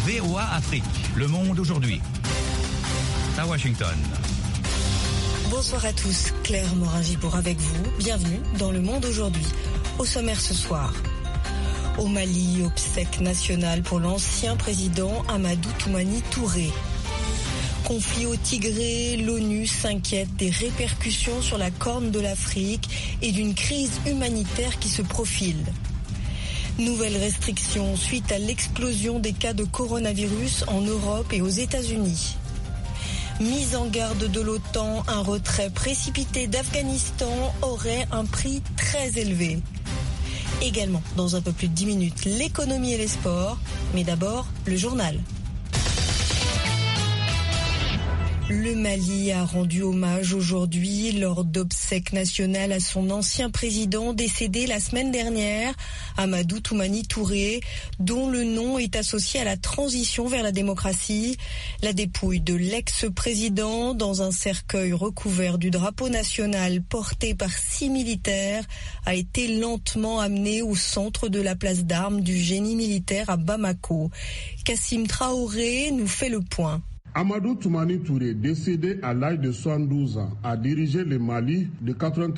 VOA Afrique, le monde aujourd'hui. À Washington. Bonsoir à tous, Claire Morin-Gibour avec vous. Bienvenue dans Le Monde aujourd'hui. Au sommaire ce soir. Au Mali, obsèques nationales pour l'ancien président Amadou Toumani Touré. Conflit au Tigré, l'ONU s'inquiète des répercussions sur la Corne de l'Afrique et d'une crise humanitaire qui se profile. Nouvelles restrictions suite à l'explosion des cas de coronavirus en Europe et aux États-Unis. Mise en garde de l'OTAN, un retrait précipité d'Afghanistan aurait un prix très élevé. Également, dans un peu plus de 10 minutes, l'économie et les sports. Mais d'abord, le journal. Le Mali a rendu hommage aujourd'hui lors d'obsèques nationales à son ancien président décédé la semaine dernière, Amadou Toumani Touré, dont le nom est associé à la transition vers la démocratie. La dépouille de l'ex-président dans un cercueil recouvert du drapeau national porté par 6 militaires a été lentement amenée au centre de la place d'armes du génie militaire à Bamako. Kassim Traoré nous fait le point. Amadou Toumani Touré, décédé à l'âge de 72 ans, a dirigé le Mali de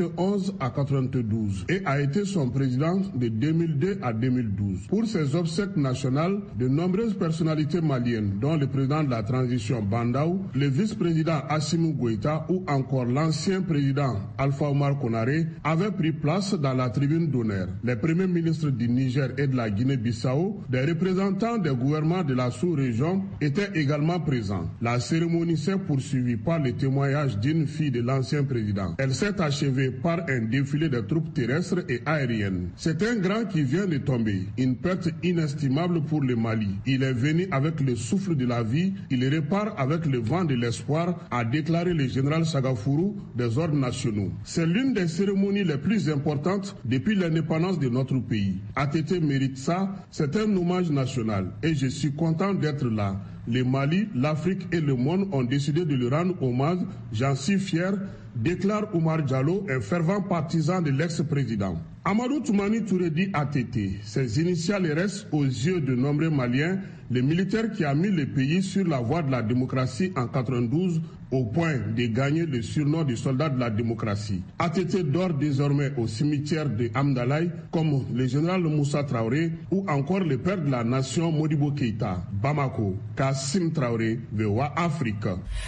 91 à 92 et a été son président de 2002 à 2012. Pour ses obsèques nationales, de nombreuses personnalités maliennes, dont le président de la transition Bandaou, le vice-président Assimi Goïta ou encore l'ancien président Alpha Omar Konaré, avaient pris place dans la tribune d'honneur. Les premiers ministres du Niger et de la Guinée-Bissau, des représentants des gouvernements de la sous-région étaient également présents. La cérémonie s'est poursuivie par le témoignage d'une fille de l'ancien président. Elle s'est achevée par un défilé de troupes terrestres et aériennes. C'est un grand qui vient de tomber, une perte inestimable pour le Mali. Il est venu avec le souffle de la vie, il repart avec le vent de l'espoir, a déclaré le général Sagafourou des ordres nationaux. C'est l'une des cérémonies les plus importantes depuis l'indépendance de notre pays. ATT mérite ça, c'est un hommage national et je suis content d'être là. Le Mali, l'Afrique et le monde ont décidé de lui rendre hommage. J'en suis fier, déclare Oumar Diallo, un fervent partisan de l'ex-président. Amadou Toumani Touré dit ATT. Ses initiales restent aux yeux de nombreux Maliens, le militaire qui a mis le pays sur la voie de la démocratie en 92 au point de gagner le surnom de soldat de la démocratie. ATT dort désormais au cimetière de Amdalaï comme le général Moussa Traoré ou encore le père de la nation Modibo Keïta. Bamako, Kassim Traoré, VOA Afrique.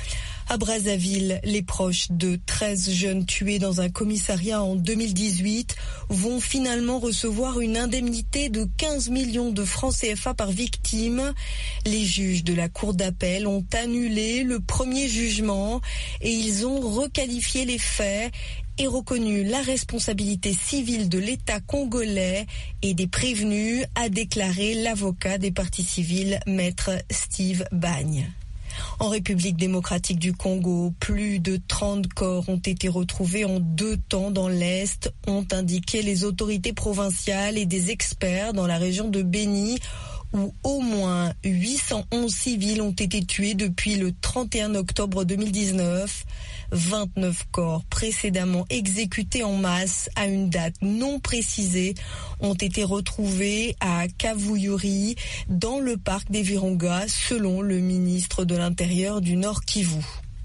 À Brazzaville, les proches de 13 jeunes tués dans un commissariat en 2018 vont finalement recevoir une indemnité de 15 millions de francs CFA par victime. Les juges de la cour d'appel ont annulé le premier jugement et ils ont requalifié les faits et reconnu la responsabilité civile de l'État congolais et des prévenus, a déclaré l'avocat des parties civiles, maître Steve Bagne. En République démocratique du Congo, plus de 30 corps ont été retrouvés en 2 temps dans l'Est, ont indiqué les autorités provinciales et des experts dans la région de Béni, où au moins 811 civils ont été tués depuis le 31 octobre 2019. 29 corps précédemment exécutés en masse à une date non précisée ont été retrouvés à Kavuyuri, dans le parc des Virunga, selon le ministre de l'Intérieur du Nord Kivu.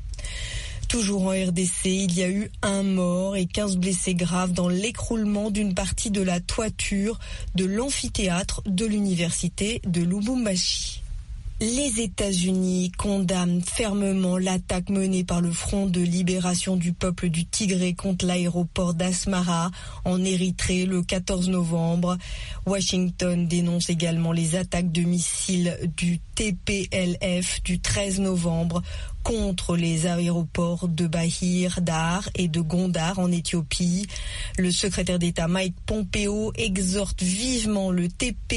Toujours en RDC, il y a eu 1 mort et 15 blessés graves dans l'écroulement d'une partie de la toiture de l'amphithéâtre de l'université de Lubumbashi. Les États-Unis condamnent fermement l'attaque menée par le Front de libération du peuple du Tigré contre l'aéroport d'Asmara en Érythrée le 14 novembre. Washington dénonce également les attaques de missiles du TPLF du 13 novembre contre les aéroports de Bahir Dar et de Gondar en Éthiopie. Le secrétaire d'État Mike Pompeo exhorte vivement le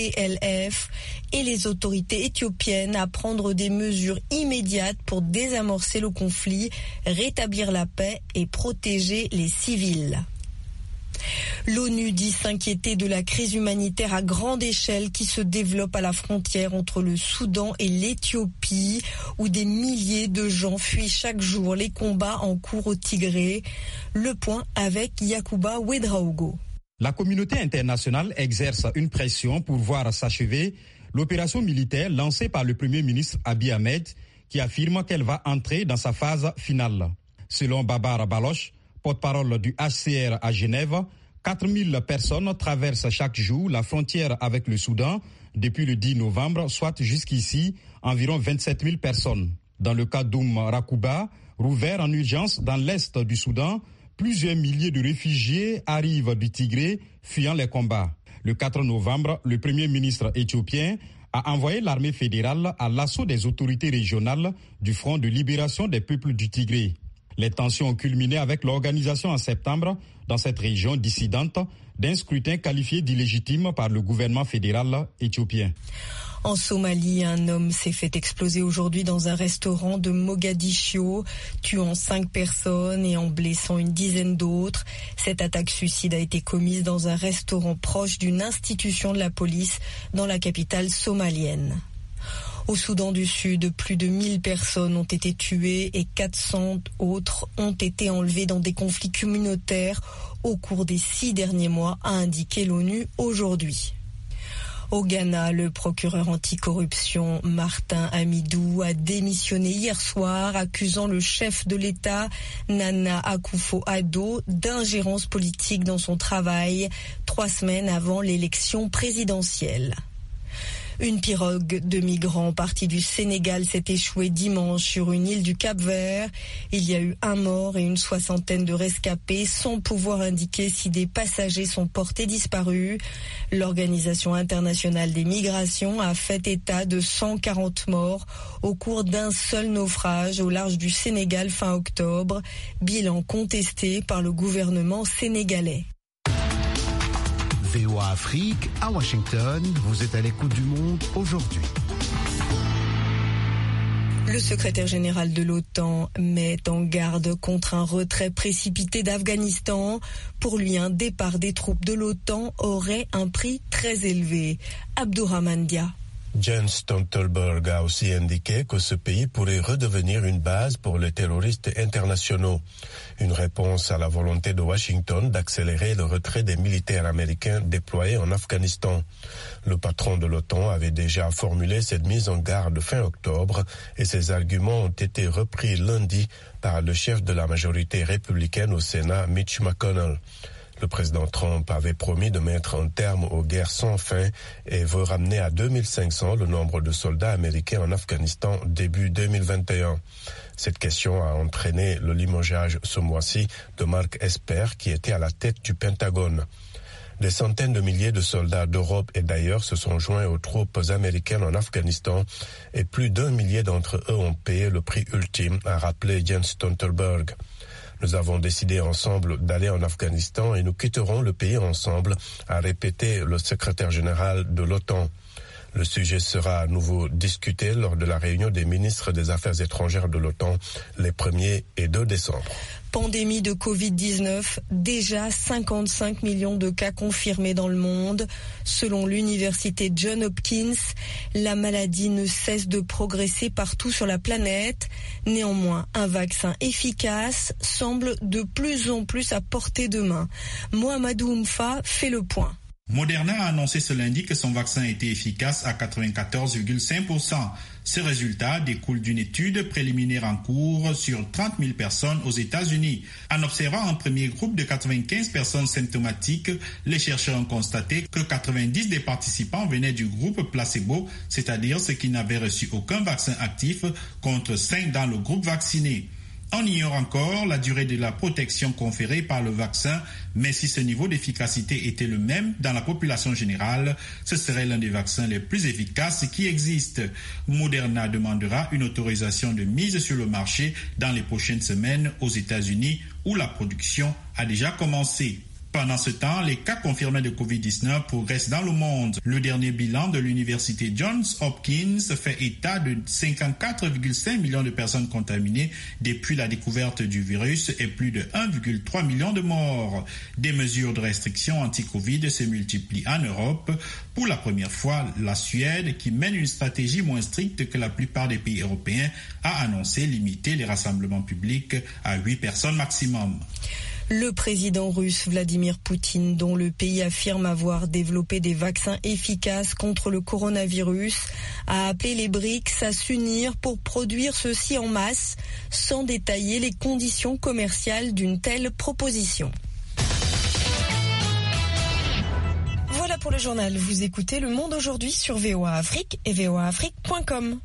TPLF et les autorités éthiopiennes à prendre des mesures immédiates pour désamorcer le conflit, rétablir la paix et protéger les civils. L'ONU dit s'inquiéter de la crise humanitaire à grande échelle qui se développe à la frontière entre le Soudan et l'Éthiopie, où des milliers de gens fuient chaque jour les combats en cours au Tigré. Le point avec Yacouba Ouedraogo. La communauté internationale exerce une pression pour voir s'achever l'opération militaire lancée par le Premier ministre Abiy Ahmed, qui affirme qu'elle va entrer dans sa phase finale. Selon Babar Baloch, porte-parole du HCR à Genève, 4000 personnes traversent chaque jour la frontière avec le Soudan depuis le 10 novembre, soit jusqu'ici environ 27 000 personnes. Dans le cas d'Oum Rakouba, rouvert en urgence dans l'est du Soudan, plusieurs milliers de réfugiés arrivent du Tigré, fuyant les combats. Le 4 novembre, le Premier ministre éthiopien a envoyé l'armée fédérale à l'assaut des autorités régionales du Front de libération des peuples du Tigré. Les tensions ont culminé avec l'organisation en septembre, dans cette région dissidente, d'un scrutin qualifié d'illégitime par le gouvernement fédéral éthiopien. En Somalie, un homme s'est fait exploser aujourd'hui dans un restaurant de Mogadiscio, tuant 5 personnes et en blessant une dizaine d'autres. Cette attaque suicide a été commise dans un restaurant proche d'une institution de la police dans la capitale somalienne. Au Soudan du Sud, plus de 1000 personnes ont été tuées et 400 autres ont été enlevées dans des conflits communautaires au cours des 6 derniers mois, a indiqué l'ONU aujourd'hui. Au Ghana, le procureur anticorruption Martin Amidou a démissionné hier soir, accusant le chef de l'État, Nana Akufo-Addo, d'ingérence politique dans son travail, 3 semaines avant l'élection présidentielle. Une pirogue de migrants partie du Sénégal s'est échouée dimanche sur une île du Cap-Vert. Il y a eu 1 mort et une 60aine de rescapés, sans pouvoir indiquer si des passagers sont portés disparus. L'Organisation internationale des migrations a fait état de 140 morts au cours d'un seul naufrage au large du Sénégal fin octobre, bilan contesté par le gouvernement sénégalais. VOA Afrique, à Washington, vous êtes à l'écoute du monde aujourd'hui. Le secrétaire général de l'OTAN met en garde contre un retrait précipité d'Afghanistan. Pour lui, un départ des troupes de l'OTAN aurait un prix très élevé. Abdourahmane Dia. Jens Stoltenberg a aussi indiqué que ce pays pourrait redevenir une base pour les terroristes internationaux. Une réponse à la volonté de Washington d'accélérer le retrait des militaires américains déployés en Afghanistan. Le patron de l'OTAN avait déjà formulé cette mise en garde fin octobre et ces arguments ont été repris lundi par le chef de la majorité républicaine au Sénat, Mitch McConnell. Le président Trump avait promis de mettre un terme aux guerres sans fin et veut ramener à 2500 le nombre de soldats américains en Afghanistan début 2021. Cette question a entraîné le limogeage ce mois-ci de Mark Esper qui était à la tête du Pentagone. Des centaines de milliers de soldats d'Europe et d'ailleurs se sont joints aux troupes américaines en Afghanistan et plus d'1 millier d'entre eux ont payé le prix ultime, a rappelé Jens Stoltenberg. Nous avons décidé ensemble d'aller en Afghanistan et nous quitterons le pays ensemble, a répété le secrétaire général de l'OTAN. Le sujet sera à nouveau discuté lors de la réunion des ministres des Affaires étrangères de l'OTAN les 1er et 2 décembre. Pandémie de Covid-19, déjà 55 millions de cas confirmés dans le monde. Selon l'université Johns Hopkins, la maladie ne cesse de progresser partout sur la planète. Néanmoins, un vaccin efficace semble de plus en plus à portée de main. Mohamedou Oumfa fait le point. Moderna a annoncé ce lundi que son vaccin était efficace à 94,5%. Ce résultat découle d'une étude préliminaire en cours sur 30 000 personnes aux États-Unis. En observant un premier groupe de 95 personnes symptomatiques, les chercheurs ont constaté que 90 des participants venaient du groupe placebo, c'est-à-dire ceux qui n'avaient reçu aucun vaccin actif, contre 5 dans le groupe vacciné. On ignore encore la durée de la protection conférée par le vaccin, mais si ce niveau d'efficacité était le même dans la population générale, ce serait l'un des vaccins les plus efficaces qui existent. Moderna demandera une autorisation de mise sur le marché dans les prochaines semaines aux États-Unis où la production a déjà commencé. Pendant ce temps, les cas confirmés de Covid-19 progressent dans le monde. Le dernier bilan de l'université Johns Hopkins fait état de 54,5 millions de personnes contaminées depuis la découverte du virus et plus de 1,3 million de morts. Des mesures de restriction anti-Covid se multiplient en Europe. Pour la première fois, la Suède, qui mène une stratégie moins stricte que la plupart des pays européens, a annoncé limiter les rassemblements publics à 8 personnes maximum. Le président russe Vladimir Poutine, dont le pays affirme avoir développé des vaccins efficaces contre le coronavirus, a appelé les BRICS à s'unir pour produire ceci en masse, sans détailler les conditions commerciales d'une telle proposition. Voilà pour le journal. Vous écoutez Le Monde aujourd'hui sur VOA Afrique et voaafrique.com.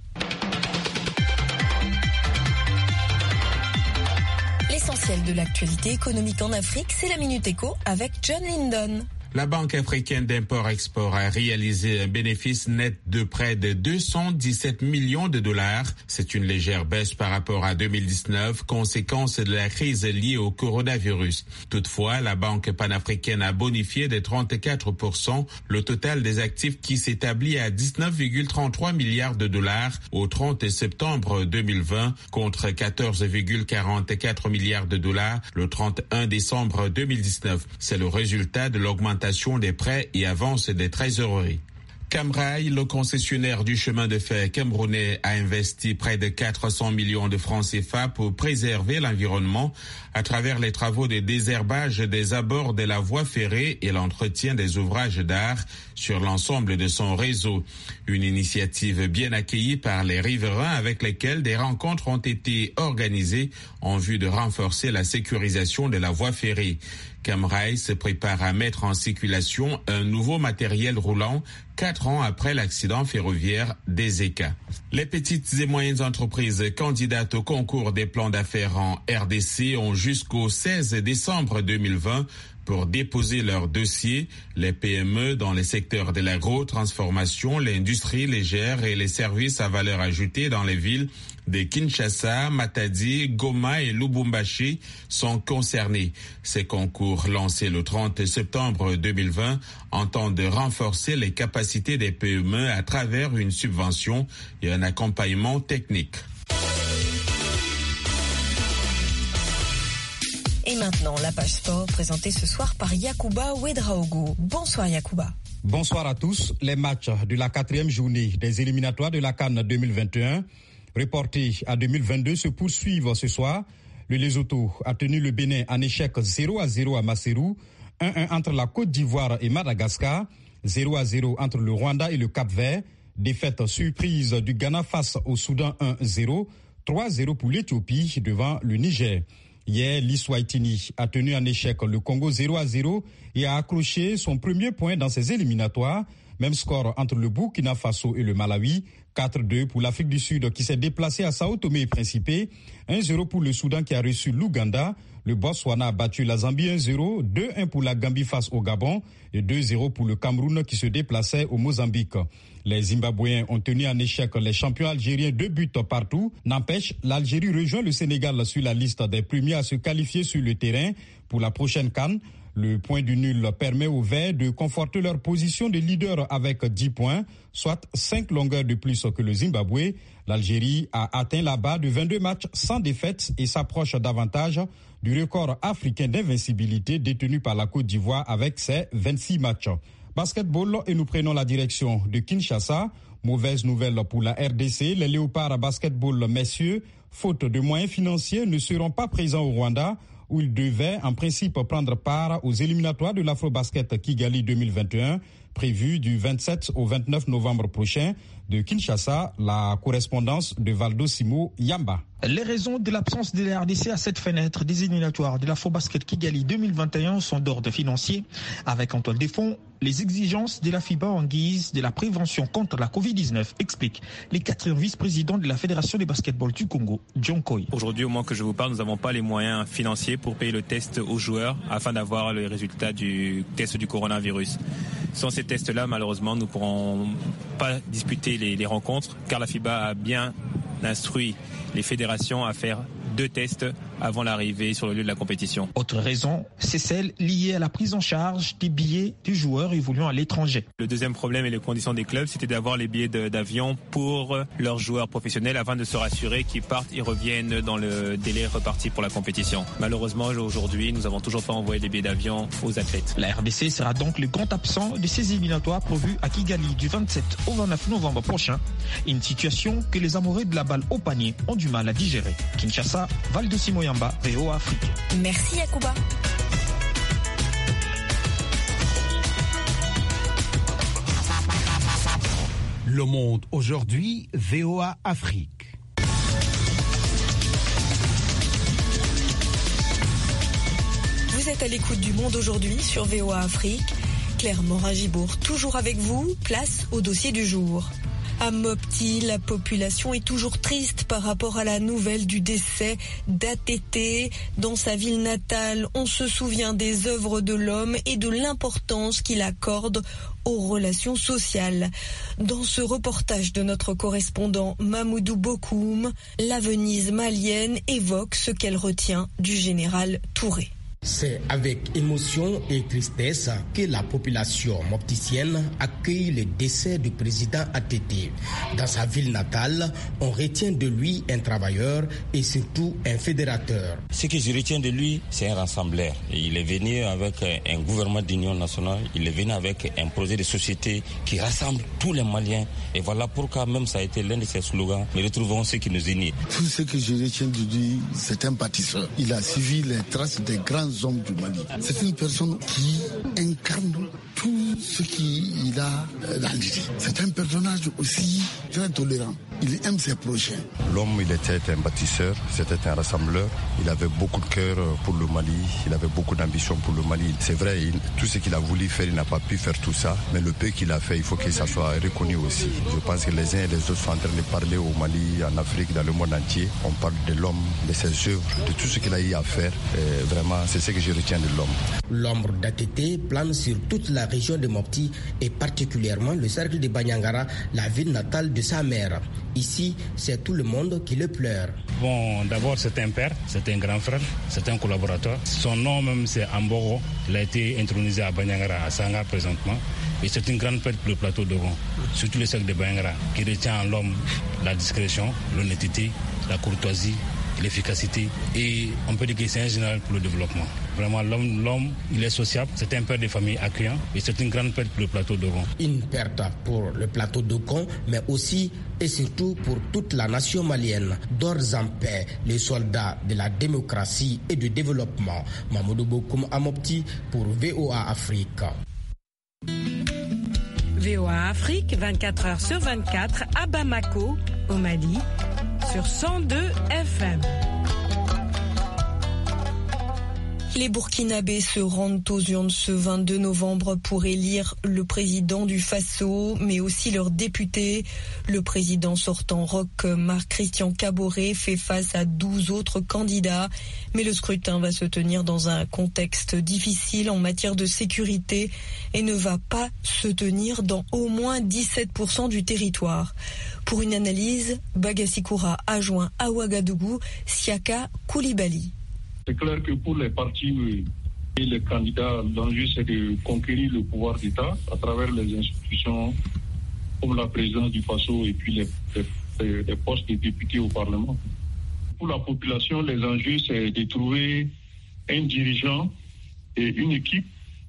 L'essentiel de l'actualité économique en Afrique, c'est la Minute Éco avec John Lindon. La Banque africaine d'import-export a réalisé un bénéfice net de près de 217 millions de dollars. C'est une légère baisse par rapport à 2019, conséquence de la crise liée au coronavirus. Toutefois, la Banque panafricaine a bonifié de 34% le total des actifs qui s'établit à 19,33 milliards de dollars au 30 septembre 2020 contre 14,44 milliards de dollars le 31 décembre 2019. C'est le résultat de l'augmentation des prêts et avances des trésoreries. Camrail, le concessionnaire du chemin de fer camerounais, a investi près de 400 millions de francs CFA pour préserver l'environnement à travers les travaux de désherbage des abords de la voie ferrée et l'entretien des ouvrages d'art sur l'ensemble de son réseau. Une initiative bien accueillie par les riverains avec lesquels des rencontres ont été organisées en vue de renforcer la sécurisation de la voie ferrée. Camrail se prépare à mettre en circulation un nouveau matériel roulant 4 ans après l'accident ferroviaire d'Ezeka. Les petites et moyennes entreprises candidates au concours des plans d'affaires en RDC ont jusqu'au 16 décembre 2020 pour déposer leur dossier. Les PME dans les secteurs de l'agro-transformation, l'industrie légère et les services à valeur ajoutée dans les villes de Kinshasa, Matadi, Goma et Lubumbashi sont concernés. Ces concours lancés le 30 septembre 2020 entendent renforcer les capacités des PME à travers une subvention et un accompagnement technique. Et maintenant, la page sport présentée ce soir par Yacouba Ouedraogo. Bonsoir Yacouba. Bonsoir à tous. Les matchs de la 4e journée des éliminatoires de la CAN 2021, reportés à 2022, se poursuivent ce soir. Le Lesotho a tenu le Bénin en échec 0-0 à Maseru, 1-1 entre la Côte d'Ivoire et Madagascar, 0-0 entre le Rwanda et le Cap-Vert, défaite surprise du Ghana face au Soudan 1-0, 3-0 pour l'Éthiopie devant le Niger. Hier, l'Eswatini a tenu en échec le Congo 0-0 et a accroché son premier point dans ses éliminatoires. Même score entre le Burkina Faso et le Malawi. 4-2 pour l'Afrique du Sud qui s'est déplacée à Sao Tomé et Principe. 1-0 pour le Soudan qui a reçu l'Ouganda. Le Botswana a battu la Zambie 1-0. 2-1 pour la Gambie face au Gabon. Et 2-0 pour le Cameroun qui se déplaçait au Mozambique. Les Zimbabwéens ont tenu en échec les champions algériens 2 buts partout. N'empêche, l'Algérie rejoint le Sénégal sur la liste des premiers à se qualifier sur le terrain pour la prochaine CAN. Le point du nul permet aux Verts de conforter leur position de leader avec 10 points, soit 5 longueurs de plus que le Zimbabwe. L'Algérie a atteint la barre de 22 matchs sans défaite et s'approche davantage du record africain d'invincibilité détenu par la Côte d'Ivoire avec ses 26 matchs. Basketball, et nous prenons la direction de Kinshasa. Mauvaise nouvelle pour la RDC. Les Léopards basketball messieurs, faute de moyens financiers, ne seront pas présents au Rwanda, où ils devaient en principe prendre part aux éliminatoires de l'Afrobasket Kigali 2021, prévu du 27 au 29 novembre prochain. De Kinshasa, la correspondance de Valdo Simo Yamba. Les raisons de l'absence de la RDC à cette fenêtre des éliminatoires de l'Afrobasket Kigali 2021 sont d'ordre financier, avec en toile de fond les exigences de la FIBA en guise de la prévention contre la Covid-19, explique les 4 vice-présidents de la Fédération de basketball du Congo, John Koy. Aujourd'hui, au moment que je vous parle, nous n'avons pas les moyens financiers pour payer le test aux joueurs afin d'avoir le résultat du test du coronavirus. Sans ces tests-là, malheureusement, nous ne pourrons pas disputer les rencontres, car la FIBA a bien instruit les fédérations à faire 2 tests avant l'arrivée sur le lieu de la compétition. Autre raison, c'est celle liée à la prise en charge des billets des joueurs évoluant à l'étranger. Le deuxième problème et les conditions des clubs, c'était d'avoir les billets d'avion pour leurs joueurs professionnels afin de se rassurer qu'ils partent et reviennent dans le délai reparti pour la compétition. Malheureusement, aujourd'hui, nous n'avons toujours pas envoyé les billets d'avion aux athlètes. La RDC sera donc le grand absent de ces éliminatoires prévus à Kigali du 27 au 29 novembre prochain. Une situation que les amoureux de la balle au panier ont du mal à digérer. Kinshasa, Valdo Simo Moyamba, VOA Afrique. Merci Yacouba. Le Monde aujourd'hui, VOA Afrique. Vous êtes à l'écoute du Monde aujourd'hui sur VOA Afrique. Claire Morin-Gibourg, toujours avec vous, place au dossier du jour. À Mopti, la population est toujours triste par rapport à la nouvelle du décès d'ATT. Dans sa ville natale, on se souvient des œuvres de l'homme et de l'importance qu'il accorde aux relations sociales. Dans ce reportage de notre correspondant Mamoudou Bokoum, la Venise malienne évoque ce qu'elle retient du général Touré. C'est avec émotion et tristesse que la population mopticienne accueille le décès du président ATT. Dans sa ville natale, on retient de lui un travailleur et surtout un fédérateur. Ce que je retiens de lui, c'est un rassembleur. Il est venu avec un gouvernement d'union nationale, il est venu avec un projet de société qui rassemble tous les Maliens. Et voilà pourquoi même ça a été l'un de ses slogans. Nous retrouvons ce qui nous unit. Tout ce que je retiens de lui, c'est un bâtisseur. Il a suivi les traces des grands hommes du Mali. C'est une personne qui incarne tout ce qu'il a dans l'idée. C'est un personnage aussi très tolérant. Il aime ses prochains. L'homme, il était un bâtisseur, c'était un rassembleur. Il avait beaucoup de cœur pour le Mali, il avait beaucoup d'ambition pour le Mali. C'est vrai, tout ce qu'il a voulu faire, il n'a pas pu faire tout ça. Mais le peu qu'il a fait, il faut que ça soit reconnu aussi. Je pense que les uns et les autres sont en train de parler au Mali, en Afrique, dans le monde entier. On parle de l'homme, de ses œuvres, de tout ce qu'il a eu à faire. Et vraiment, c'est ce que je retiens de l'homme. L'ombre d'ATT plane sur toute la région de Mopti et particulièrement le cercle de Banyangara, la ville natale de sa mère. Ici, c'est tout le monde qui le pleure. Bon, d'abord, c'est un père, c'est un grand frère, c'est un collaborateur. Son nom même, c'est Amboro. Il a été intronisé à Banyangara, à Sanga présentement. Et c'est une grande perte pour le plateau de Gon, surtout le cercle de Banyangara, qui retient en l'homme la discrétion, l'honnêteté, la courtoisie, l'efficacité. Et on peut dire que c'est un général pour le développement. Vraiment, l'homme, il est sociable, c'est un père de famille accueillant et c'est une grande perte pour le plateau de Gon. Une perte pour le plateau de Gon, mais aussi et surtout pour toute la nation malienne. D'ores en paix, les soldats de la démocratie et du développement. Mamoudou Bokoum à Mopti pour VOA Afrique. VOA Afrique, 24 heures sur 24 à Bamako, au Mali, sur 102 FM. Les Burkinabés se rendent aux urnes ce 22 novembre pour élire le président du Faso, mais aussi leurs députés. Le président sortant Roch Marc Christian Kaboré fait face à 12 autres candidats, mais le scrutin va se tenir dans un contexte difficile en matière de sécurité et ne va pas se tenir dans au moins 17% du territoire. Pour une analyse, Bagassi-Koura a joint à Ouagadougou Siaka Koulibaly. C'est clair que pour les partis et les candidats, l'enjeu c'est de conquérir le pouvoir d'État à travers les institutions comme la présidence du Faso et puis les postes de députés au Parlement. Pour la population, les enjeux c'est de trouver un dirigeant et une équipe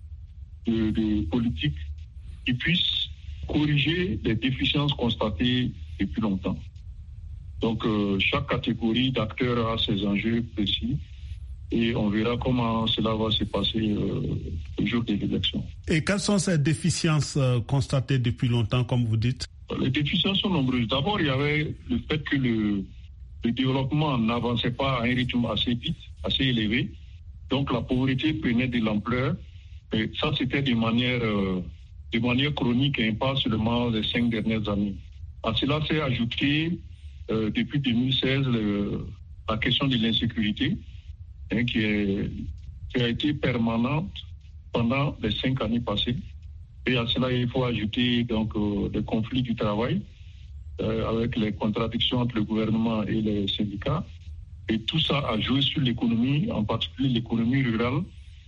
de politique qui puissent corriger les déficiences constatées depuis longtemps. Donc chaque catégorie d'acteurs a ses enjeux précis. Et on verra comment cela va se passer le jour des élections. Et quelles sont ces déficiences constatées depuis longtemps, comme vous dites? Les déficiences sont nombreuses. D'abord, il y avait le fait que le développement n'avançait pas à un rythme assez vite, assez élevé. Donc la pauvreté prenait de l'ampleur. Et ça, c'était de manière chronique et pas seulement les 5 dernières années. À cela s'est ajouté, depuis 2016, la question de l'insécurité. Qui a été permanente pendant les 5 années passées. Et à cela, il faut ajouter donc les conflits du travail avec les contradictions entre le gouvernement et les syndicats. Et tout ça a joué sur l'économie, en particulier l'économie rurale,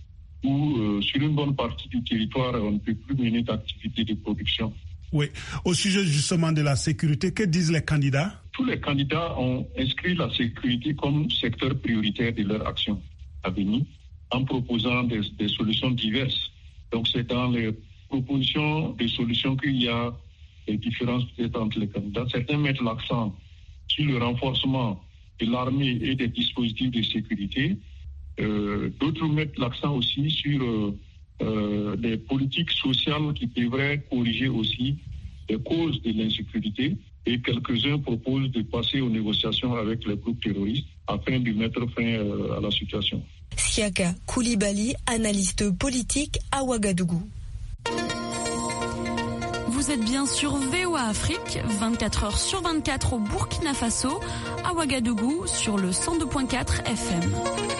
où sur une bonne partie du territoire, on ne peut plus mener d'activité de production. Oui. Au sujet justement de la sécurité, que disent les candidats? Tous les candidats ont inscrit la sécurité comme secteur prioritaire de leur action à venir, en proposant des solutions diverses. Donc c'est dans les propositions des solutions qu'il y a des différences peut-être entre les candidats. Certains mettent l'accent sur le renforcement de l'armée et des dispositifs de sécurité. D'autres mettent l'accent aussi sur des politiques sociales qui devraient corriger aussi les causes de l'insécurité. Et quelques-uns proposent de passer aux négociations avec les groupes terroristes afin de mettre fin à la situation. Siaka Koulibaly, analyste politique à Ouagadougou. Vous êtes bien sur VOA Afrique, 24 heures sur 24 au Burkina Faso, à Ouagadougou sur le 102.4 FM.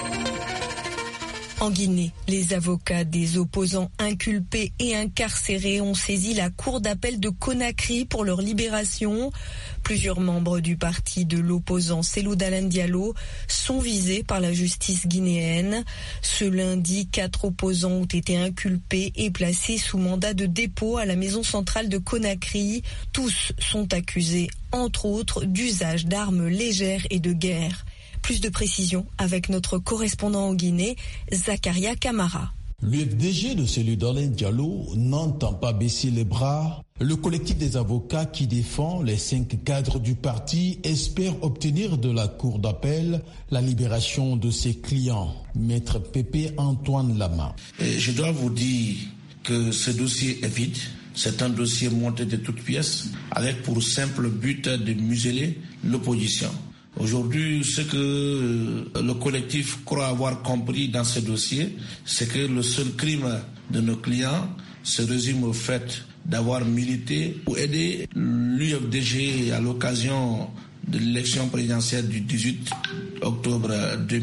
En Guinée, les avocats des opposants inculpés et incarcérés ont saisi la cour d'appel de Conakry pour leur libération. Plusieurs membres du parti de l'opposant Cellou Dalein Diallo sont visés par la justice guinéenne. Ce lundi, 4 opposants ont été inculpés et placés sous mandat de dépôt à la maison centrale de Conakry. Tous sont accusés, entre autres, d'usage d'armes légères et de guerre. Plus de précisions avec notre correspondant en Guinée, Zakaria Kamara. L'UFDG de Cellou Dalein Diallo n'entend pas baisser les bras. Le collectif des avocats qui défend les 5 cadres du parti espère obtenir de la cour d'appel la libération de ses clients. Maître Pépé Antoine Lama. Je dois vous dire que ce dossier est vide. C'est un dossier monté de toutes pièces avec pour simple but de museler l'opposition. Aujourd'hui, ce que le collectif croit avoir compris dans ce dossier, c'est que le seul crime de nos clients se résume au fait d'avoir milité ou aidé l'UFDG à l'occasion de l'élection présidentielle du 18 octobre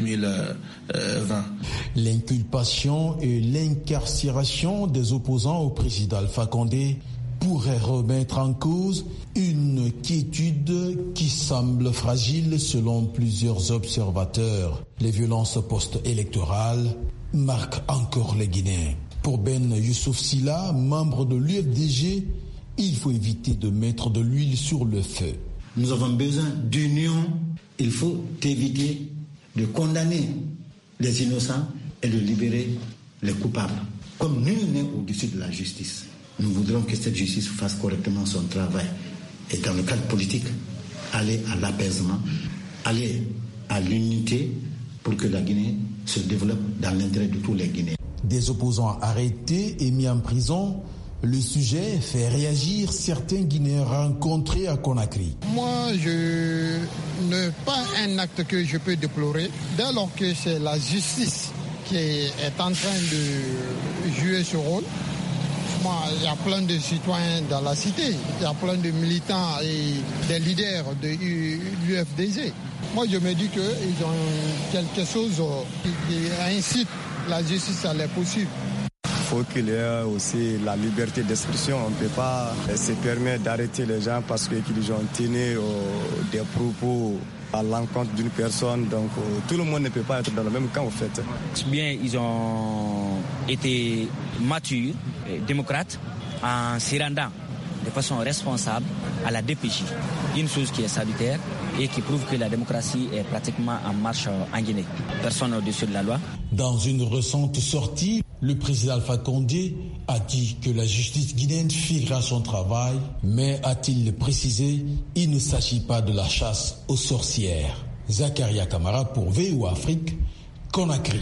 2020. L'inculpation et l'incarcération des opposants au président Alpha Condé pourrait remettre en cause une quiétude qui semble fragile selon plusieurs observateurs. Les violences post-électorales marquent encore les Guinéens. Pour Ben Youssouf Silla, membre de l'UFDG, il faut éviter de mettre de l'huile sur le feu. Nous avons besoin d'union. Il faut éviter de condamner les innocents et de libérer les coupables. Comme nul n'est au-dessus de la justice. Nous voudrons que cette justice fasse correctement son travail. Et dans le cadre politique, aller à l'apaisement, aller à l'unité pour que la Guinée se développe dans l'intérêt de tous les Guinéens. Des opposants arrêtés et mis en prison, le sujet fait réagir certains Guinéens rencontrés à Conakry. Moi, je n'ai pas un acte que je peux déplorer, dès lors que c'est la justice qui est en train de jouer ce rôle. Moi, il y a plein de citoyens dans la cité, il y a plein de militants et des leaders de l'UFDG. Moi, je me dis qu'ils ont quelque chose qui incite la justice à les poursuivre. Il faut qu'il y ait aussi la liberté d'expression. On ne peut pas se permettre d'arrêter les gens parce qu'ils ont tenu des propos à l'encontre d'une personne. Donc tout le monde ne peut pas être dans le même camp en fait. Bien, ils ont été matures, démocrates, en s'y rendant de façon responsable à la DPJ. Une chose qui est salutaire et qui prouve que la démocratie est pratiquement en marche en Guinée. Personne au-dessus de la loi. Dans une récente sortie, le président Alpha Condé a dit que la justice guinéenne fera son travail, mais a-t-il précisé, il ne s'agit pas de la chasse aux sorcières. Zakaria Kamara pour VOA Afrique, Conakry.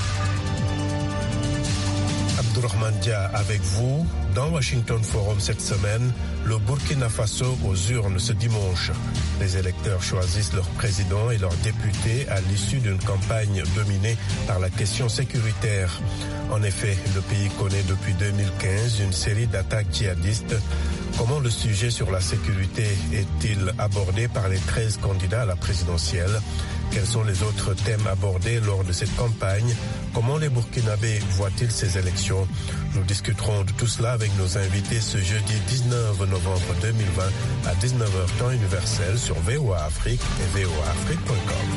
Abdourahmane Dia avec vous. Dans Washington Forum cette semaine, le Burkina Faso aux urnes ce dimanche. Les électeurs choisissent leur président et leurs députés à l'issue d'une campagne dominée par la question sécuritaire. En effet, le pays connaît depuis 2015 une série d'attaques djihadistes. Comment le sujet sur la sécurité est-il abordé par les 13 candidats à la présidentielle? Quels sont les autres thèmes abordés lors de cette campagne? Comment les Burkinabés voient-ils ces élections? Nous discuterons de tout cela avec nos invités ce jeudi 19 novembre 2020 à 19h temps universel sur VOA Afrique et voaafrique.com.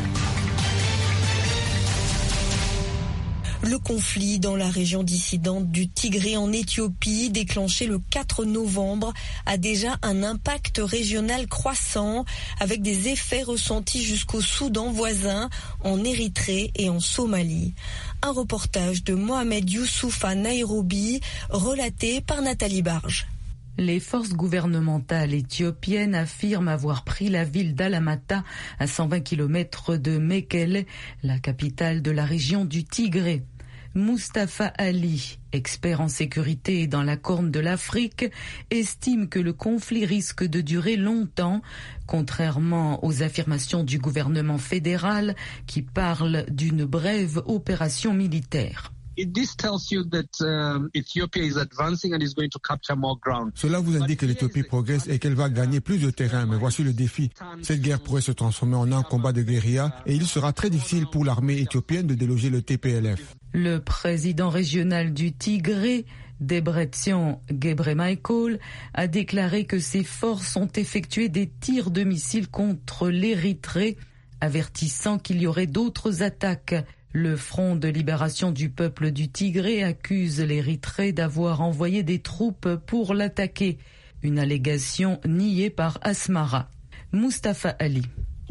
Le conflit dans la région dissidente du Tigré en Éthiopie, déclenché le 4 novembre, a déjà un impact régional croissant, avec des effets ressentis jusqu'au Soudan voisin, en Érythrée et en Somalie. Un reportage de Mohamed Youssouf à Nairobi, relaté par Nathalie Barge. Les forces gouvernementales éthiopiennes affirment avoir pris la ville d'Alamata, à 120 km de Mekele, la capitale de la région du Tigré. Mustafa Ali, expert en sécurité dans la Corne de l'Afrique, estime que le conflit risque de durer longtemps, contrairement aux affirmations du gouvernement fédéral qui parle d'une brève opération militaire. Cela vous indique que l'Éthiopie progresse et qu'elle va gagner plus de terrain. Mais voici le défi. Cette guerre pourrait se transformer en un combat de guérilla et il sera très difficile pour l'armée éthiopienne de déloger le TPLF. Le président régional du Tigré, Debretsion Gebremichael, a déclaré que ses forces ont effectué des tirs de missiles contre l'Érythrée, avertissant qu'il y aurait d'autres attaques. Le Front de libération du peuple du Tigré accuse l'Érythrée d'avoir envoyé des troupes pour l'attaquer, une allégation niée par Asmara. Mustafa Ali.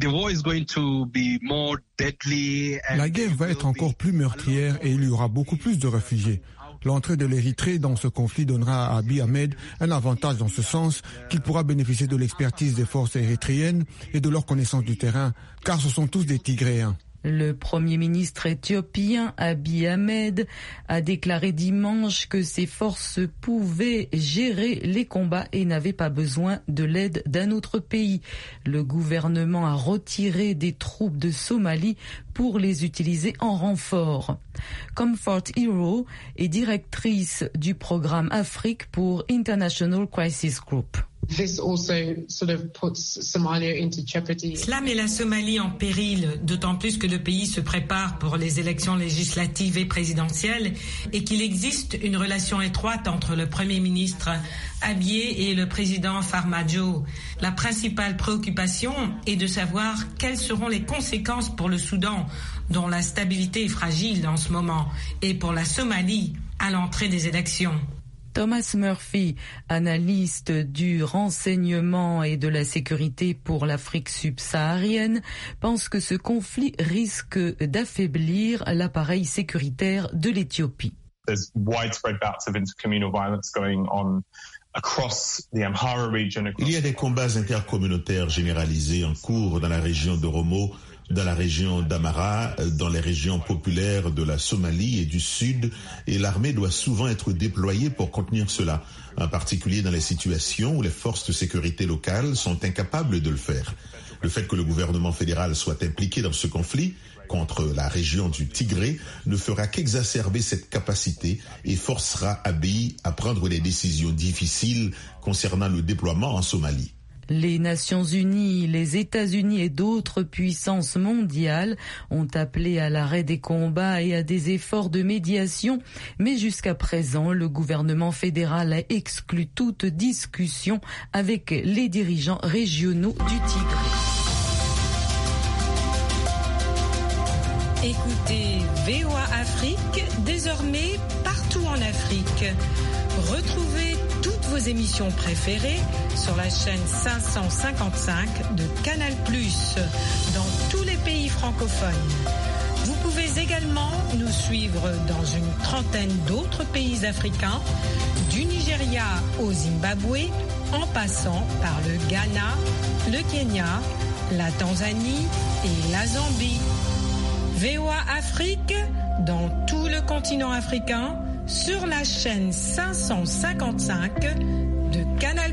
La guerre va être encore plus meurtrière et il y aura beaucoup plus de réfugiés. L'entrée de l'Érythrée dans ce conflit donnera à Abiy Ahmed un avantage dans ce sens qu'il pourra bénéficier de l'expertise des forces érythréennes et de leur connaissance du terrain, car ce sont tous des Tigréens. Le Premier ministre éthiopien Abiy Ahmed a déclaré dimanche que ses forces pouvaient gérer les combats et n'avaient pas besoin de l'aide d'un autre pays. Le gouvernement a retiré des troupes de Somalie pour les utiliser en renfort. Comfort Hero est directrice du programme Afrique pour International Crisis Group. Cela met la Somalie en péril, d'autant plus que le pays se prépare pour les élections législatives et présidentielles et qu'il existe une relation étroite entre le Premier ministre Abiy et le président Farmajo. La principale préoccupation est de savoir quelles seront les conséquences pour le Soudan, dont la stabilité est fragile en ce moment, et pour la Somalie à l'entrée des élections. Thomas Murphy, analyste du renseignement et de la sécurité pour l'Afrique subsaharienne, pense que ce conflit risque d'affaiblir l'appareil sécuritaire de l'Éthiopie. Il y a des combats intercommunautaires généralisés en cours dans la région de Romo, dans la région d'Amara, dans les régions populaires de la Somalie et du Sud, et l'armée doit souvent être déployée pour contenir cela, en particulier dans les situations où les forces de sécurité locales sont incapables de le faire. Le fait que le gouvernement fédéral soit impliqué dans ce conflit contre la région du Tigré ne fera qu'exacerber cette capacité et forcera Abiy à prendre des décisions difficiles concernant le déploiement en Somalie. Les Nations Unies, les États-Unis et d'autres puissances mondiales ont appelé à l'arrêt des combats et à des efforts de médiation, mais jusqu'à présent, le gouvernement fédéral a exclu toute discussion avec les dirigeants régionaux du Tigré. Écoutez VOA Afrique, désormais partout en Afrique. Retrouvez toutes vos émissions préférées sur la chaîne 555 de Canal+, dans tous les pays francophones. Vous pouvez également nous suivre dans une trentaine d'autres pays africains, du Nigeria au Zimbabwe, en passant par le Ghana, le Kenya, la Tanzanie et la Zambie. VOA Afrique, dans tout le continent africain, sur la chaîne 555 de Canal+.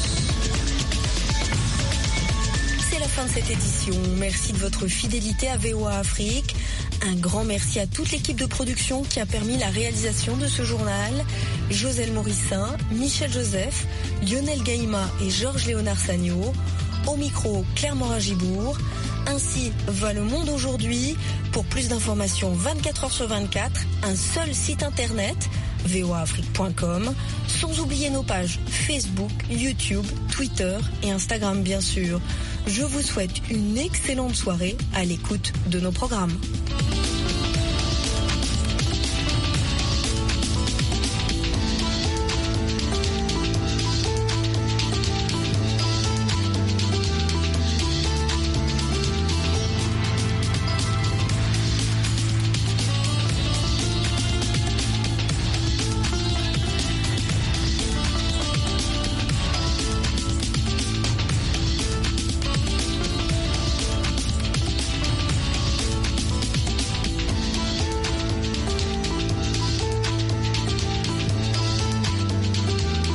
C'est la fin de cette édition. Merci de votre fidélité à VOA Afrique. Un grand merci à toute l'équipe de production qui a permis la réalisation de ce journal. Joselle Morissin, Michel Joseph, Lionel Gaïma et Georges-Léonard Sagno. Au micro, Claire Morin-Gibourg. Ainsi va le monde aujourd'hui. Pour plus d'informations 24 h sur 24, un seul site internet, voaafrique.com, sans oublier nos pages Facebook, YouTube, Twitter et Instagram bien sûr. Je vous souhaite une excellente soirée à l'écoute de nos programmes.